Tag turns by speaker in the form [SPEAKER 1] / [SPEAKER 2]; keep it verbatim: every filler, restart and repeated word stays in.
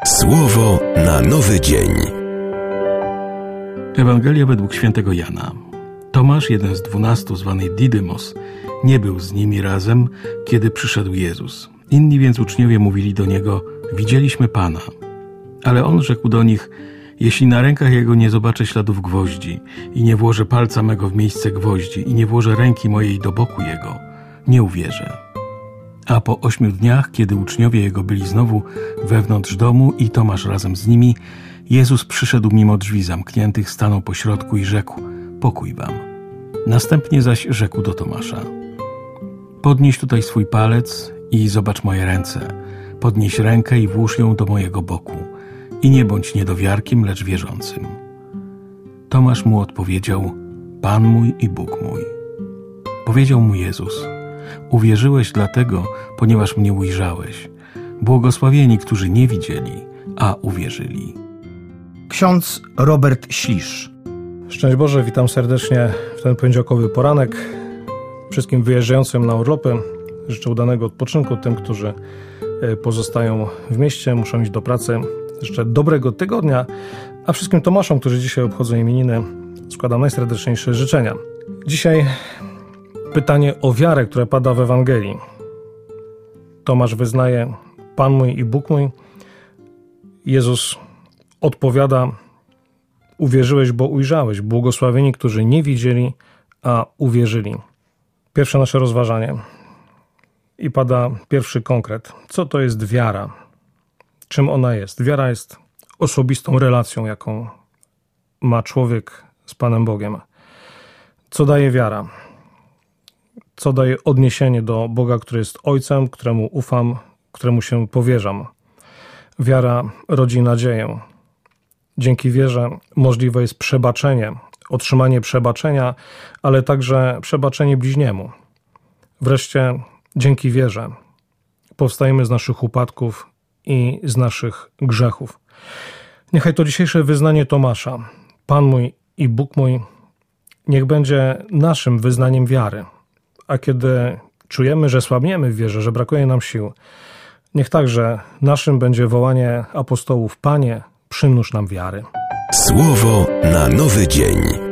[SPEAKER 1] Słowo na nowy dzień.
[SPEAKER 2] Ewangelia według świętego Jana. Tomasz, jeden z dwunastu, zwany Didymos, nie był z nimi razem, kiedy przyszedł Jezus. Inni więc uczniowie mówili do niego: widzieliśmy Pana. Ale on rzekł do nich: jeśli na rękach jego nie zobaczę śladów gwoździ i nie włożę palca mego w miejsce gwoździ i nie włożę ręki mojej do boku jego, nie uwierzę. A po ośmiu dniach, kiedy uczniowie jego byli znowu wewnątrz domu i Tomasz razem z nimi, Jezus przyszedł mimo drzwi zamkniętych, stanął pośrodku i rzekł: pokój wam. Następnie zaś rzekł do Tomasza: podnieś tutaj swój palec i zobacz moje ręce. Podnieś rękę i włóż ją do mojego boku. I nie bądź niedowiarkiem, lecz wierzącym. Tomasz mu odpowiedział: Pan mój i Bóg mój. Powiedział mu Jezus: uwierzyłeś dlatego, ponieważ mnie ujrzałeś. Błogosławieni, którzy nie widzieli, a uwierzyli.
[SPEAKER 3] Ksiądz Robert Ślisz.
[SPEAKER 4] Szczęść Boże, witam serdecznie w ten poniedziałkowy poranek. Wszystkim wyjeżdżającym na urlopy życzę udanego odpoczynku. Tym, którzy pozostają w mieście, muszą iść do pracy, życzę dobrego tygodnia, a wszystkim Tomaszom, którzy dzisiaj obchodzą imieniny, składam najserdeczniejsze życzenia. Dzisiaj pytanie o wiarę, które pada w Ewangelii. Tomasz wyznaje: Pan mój i Bóg mój. Jezus odpowiada: uwierzyłeś, bo ujrzałeś. Błogosławieni, którzy nie widzieli, a uwierzyli. Pierwsze nasze rozważanie. I pada pierwszy konkret. Co to jest wiara? Czym ona jest? Wiara jest osobistą relacją, jaką ma człowiek z Panem Bogiem. Co daje wiara? Co daje odniesienie do Boga, który jest Ojcem, któremu ufam, któremu się powierzam? Wiara rodzi nadzieję. Dzięki wierze możliwe jest przebaczenie, otrzymanie przebaczenia, ale także przebaczenie bliźniemu. Wreszcie dzięki wierze powstajemy z naszych upadków i z naszych grzechów. Niechaj to dzisiejsze wyznanie Tomasza, Pan mój i Bóg mój, niech będzie naszym wyznaniem wiary. A kiedy czujemy, że słabniemy w wierze, że brakuje nam sił, niech także naszym będzie wołanie apostołów: Panie, przymnóż nam wiary.
[SPEAKER 1] Słowo na nowy dzień.